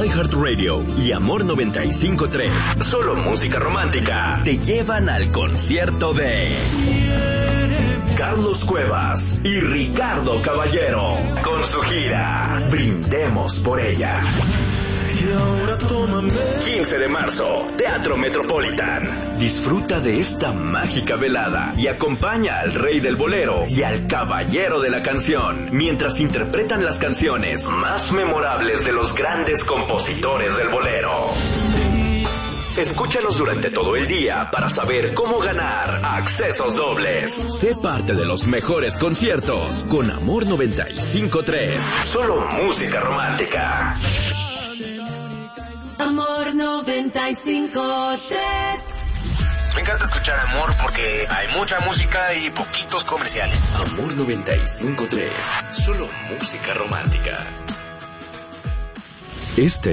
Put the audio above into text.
iHeartRadio y Amor 95.3, solo música romántica, te llevan al concierto de Carlos Cuevas y Ricardo Caballero con su gira Brindemos por ella. 15 de marzo, Teatro Metropolitan. Disfruta de esta mágica velada y acompaña al rey del bolero y al caballero de la canción mientras interpretan las canciones más memorables de los grandes compositores del bolero. Escúchalos durante todo el día para saber cómo ganar accesos dobles. Sé parte de los mejores conciertos con Amor 95.3. Solo música romántica. Amor 95.3. Me encanta escuchar Amor porque hay mucha música y poquitos comerciales. Amor 95.3. Solo música romántica. Este